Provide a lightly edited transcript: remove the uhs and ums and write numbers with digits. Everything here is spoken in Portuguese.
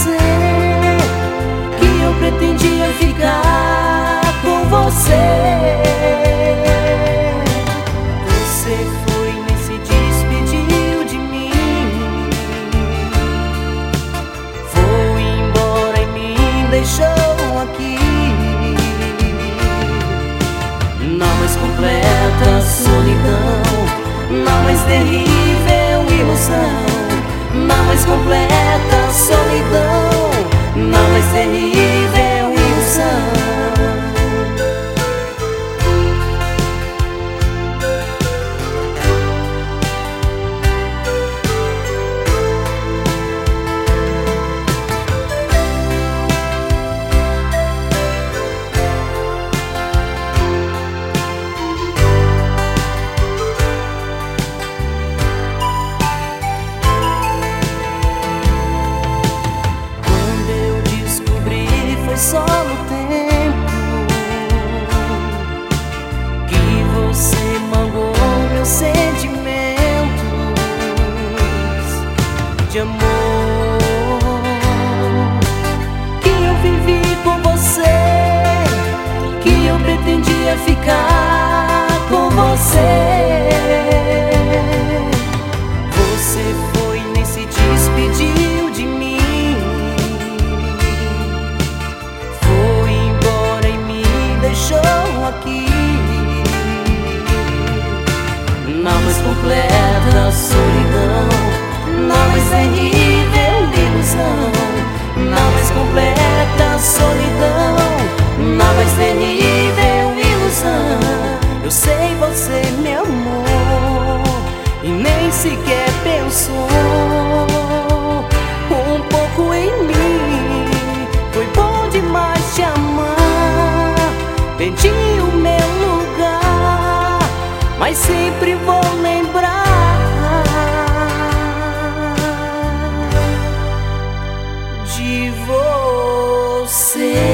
você, que eu pretendia ficar com você. Você foi e nem se despediu de mim, foi embora e me deixou aqui. Na mais completa solidão, na mais terrível ilusão, na mais completa solidão, na mais terrível ilusão. Só no tempo que você magoou meus sentimentos de amor, que eu vivi com você, que eu pretendia ficar com você. Você foi e nem se despediu de mim, aqui. Na mais completa solidão, na mais terrível ilusão, na mais completa solidão, na mais terrível ilusão. Eu sei você me amou e nem sequer pensou um pouco em mim. Foi bom demais te amar, perdi o meu lugar, mas sempre vou lembrar de você.